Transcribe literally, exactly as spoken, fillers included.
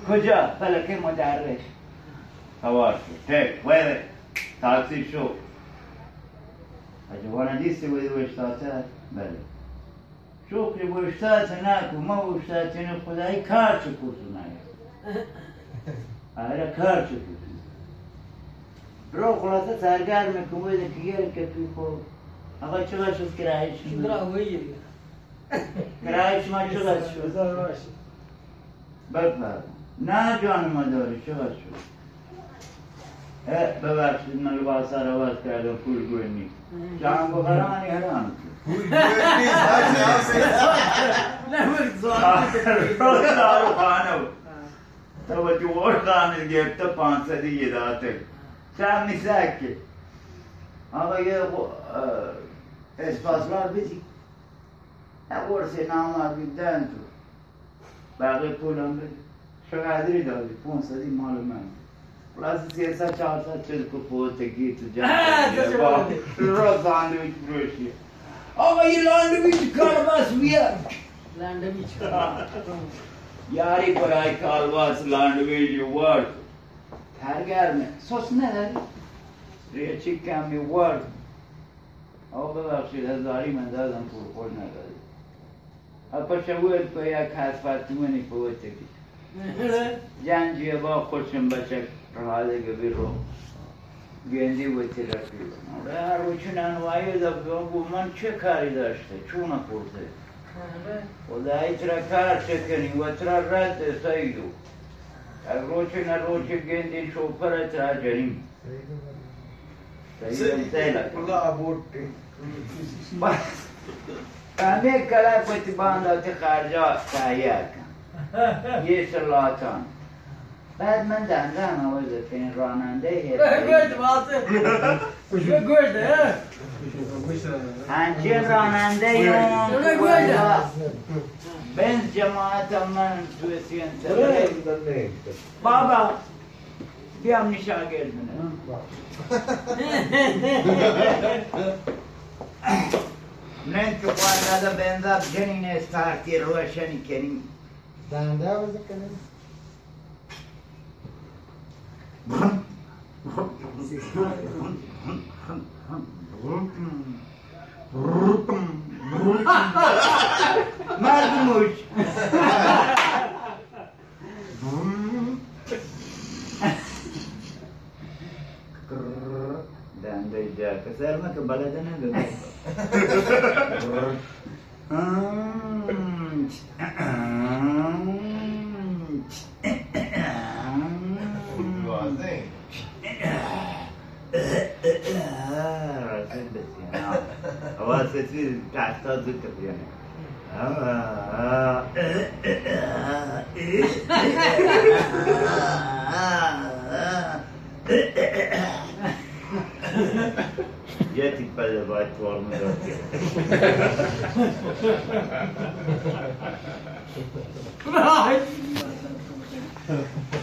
کجا؟ فلکه مدرس سوار شد تک ویره تاکسی شو اجوانه دیستی بودی بشتاته بله شکری بشتاته نکو ما بشتاته نه خدایی کار چه کسو نگه آره کار چه کسو برو خلاصه سرگرمه که بوده که گره که توی خود آقا چقدر شد کرایش شد؟ برا ویری کرایش ما چقدر شد؟ بزار باشی بفرم نه جان مداری چقدر شد؟ ببخشید من لباس رو عوض کردم پول گوی نیست جان بخرانی حرام پول گوی نیست نمرد زوان دارو خانه بود تو با جوار خانه گرفته پانصدی یه داته چند میسکه آقا یه اسپاسلار بدی یه قرصی نامه بیدن تو بقیه پولم بدی چقدری دادی پانصدی مال من خلاص سیصد چهارصد شد که پوتگی تو جمعه با رو ساندویچ بروشی آقا یه لاندویچ کالباس بیار لاندویچ یاری برای کالباس لاندویچ ورد ترگرمه سوس نداری؟ ریچی کمی ورد آقا ببخشید هزاری من دادم پول خور نداری اپا شوید که یک حسفتمونی پوتگی جنجیه با خودشم بچه حاله که بیرو گندی بودی رفیق هر روچون انواعی دفعه من چه کاری داشته چونه پرده خدایی ترا کار چکنی و ترا رد سایدو اگر روچون روچون گندی شوپر ترا جنیم سایدم سیلک خدا ابورتی بس همه کلا پتی بانداتی خرجا تهیه کن یه سلاتان بعد من دندم آوازه که این راننده گرد واسه گرد همچین راننده اون بنز جماعت من توی سینسر بابا بیام نشاگرد منه نه که خواهد داده بنزاب جنین استارتی روشنی کنیم دنده آوازه کنیم مردموش دنده جا کسر ما که بلده نده آواز تصویر تحتا زود بیانه یه تیپه باید فرم داد